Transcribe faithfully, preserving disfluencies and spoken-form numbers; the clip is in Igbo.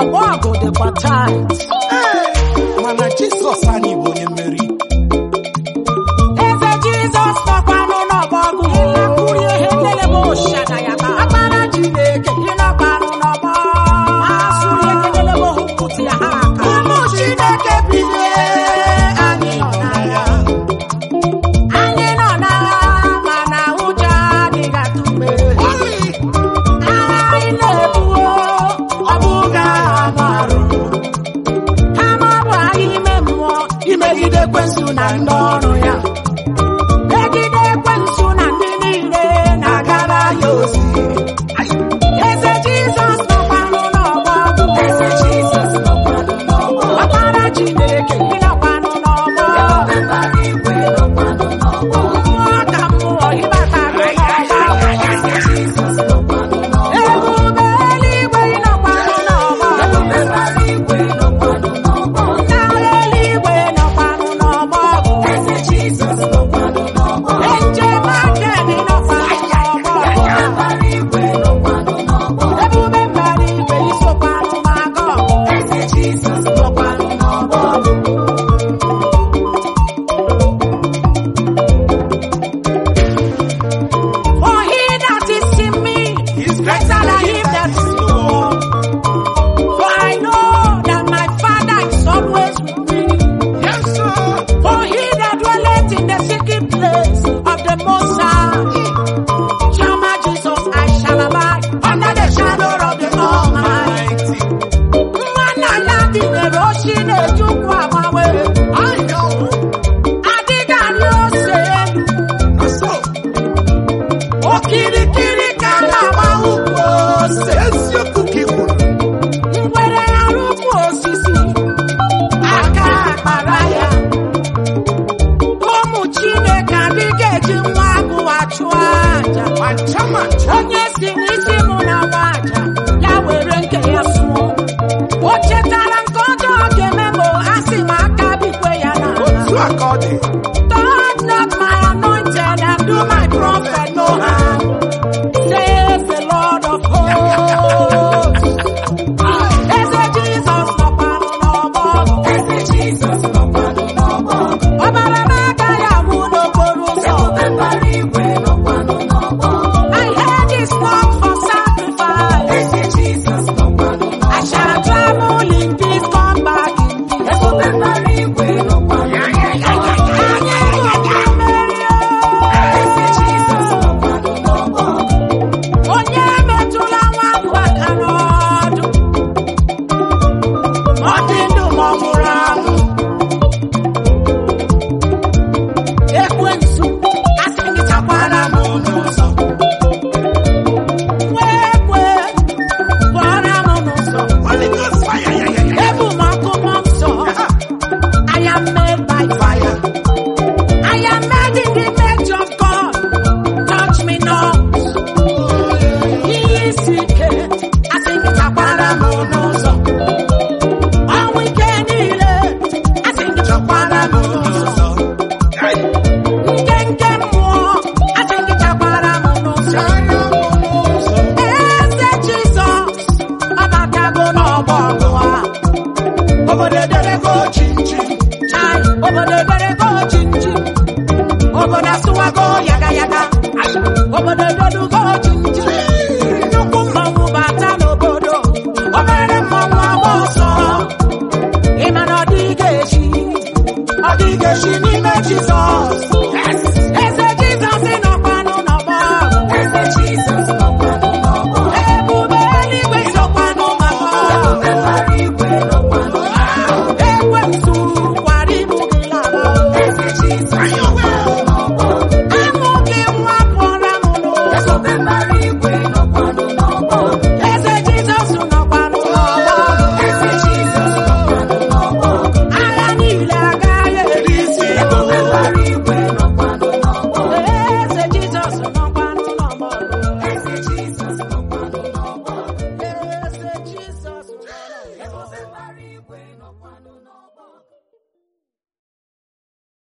ọgbọ ọgụ dịkwa tight. Mana Jizọs anyị bụ onye mmeri. Eze Jizọs nọkwanụ n'ọgbọ ọgụ ịlakwuru ihe nlele m oshada ya ba. Akpara Chineke ịnọkwanụ n'ọgbọ. Asụrụ ekelele m ohu pụtụ ya ha aka. Ụmụ Chineke bilie, anyị nọ n'agha. Anyị nọ n'agha mana ụjọ adịghị atụ m. Agha anyị na-ebuo ọ bụghị agha marụ. Kama ọ bụ agha ime mmụọ imegide ekwensu na ndị ọrụ ya. Megide ekwensu na ndị niile na-agara ya ozi. Eze Jizọs nọkwanụ n'ọgbọ ọgụ. Eze Jizọs nọkwanụ n'ọgbọ. Ọkpara Chineke ịnọkwanụ n'ọgbọ. Mmụọ ka mmụọ ịbatago n'ọgbọ. Ebube eluigwe ịnọkwanụ n'ọgbọ. N'agha eluigwe nọkwanụ n'ọgbọ ọgụ. Njem aka dị nọkwanụ n'ọgbọ. Ebube mbara igwe isokwanụ n'agha ọgụ. Nọkwanụ n'ọgbọ ọgụ. For he that is in me is greater than him that is in the world. For I know that my Father is always with me. Yes, sir. For he that dwelleth in the secret place of the Most High shall my Jesus I shall abide under the shadow of the Almighty. Mmanụ ala dị n'elu oshi na-ejukwa agbanwe. Adịghị arị ose elu. So, Okirikiri ka a na-agba ukwu ose. eziokwu ka ị kwuru. Ngwere arụ ukwu osisi. Aka akpara ya. Ụmụ Chineke adịghị eji nwa agụwa chụọ aja. Mancha mancha. Onye si n'isi mụ na nwa aja, ya were nke ya sụọ. O chetara nke ọjọọ ga-eme ma a sị m aka bikwe ya n'ala. Otu a ka ọ dị. Touch not my anointed and do my prophet no harm, says the Lord of hosts. Eze Jizọs nọkwanụ n'ọgbọ ọgụ. Ọbara m agaghị agwụ n'okporo ụzọ. I heard his word for sacrifice. I shall travel in peace, come back in peace. Anyị bụ ndị mmeri o. Onye metụla nwa agụ aka n'ọdụ. Ọ dị ndụ ma ọ nwụrụ anwụ. Ekwensu asị gị chakwara m n'ụzọ. Nwa ekwe pụọra m n'ụzọ. Holy Ghost fire, ya, ya, ya. Ebu m ọkụ mmụọ nsọ. I am made by fire. I am made in the image of God. Touch me not. Ihe isi ike asị gị chakwara m n'ụzọ. Ọnwụ ike niile asị gị chakwara m n'ụzọ. Nke nke mmụọ asị gị chakwara m n'ụzọ. Eze Jizọs ọbatago n'ọgbọ ọgụ a. Obodo ederego chinchi. Chai, obodo ederego chinchi. Obodo asụwago yaga yaga. Obodo edodugo chinchi. Nnukwu mmanwụ bata n'obodo. Obere mmanwụ agba ọsọ. Ị ma na ọ dịghị echi. Ọ dịghị echi n'ime Jizọs.